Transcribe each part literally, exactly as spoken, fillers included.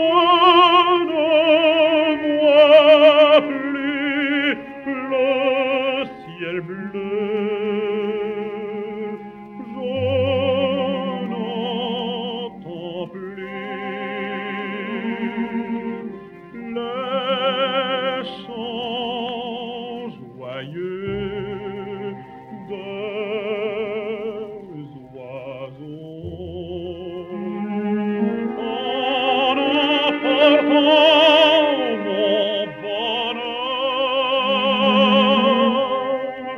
ne vois plus le ciel bleu. Je n'entends plus les chants joyeux des oiseaux. En emportant mon bonheur,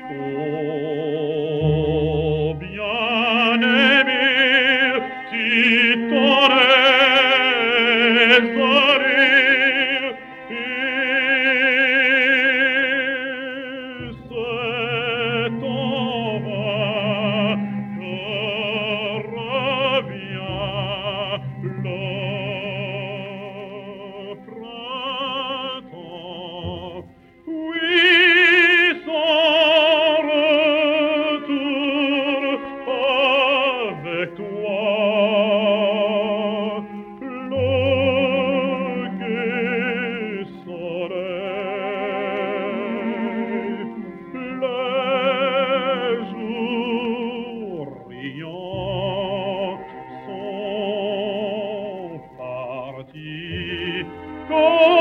ô bien-aimé, qui t'en es allé, et c'est en vain que revient le printemps. Oui, sans retour avec toi, le gai soleil, les jours riants sont partis.